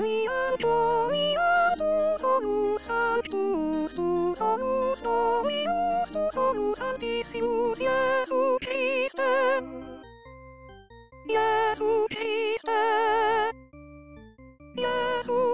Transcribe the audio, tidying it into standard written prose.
gloriatus solus sanctus tu solus Dominus tu solus Sanctissimus Iesu Christe. Iesu Christe. Iesu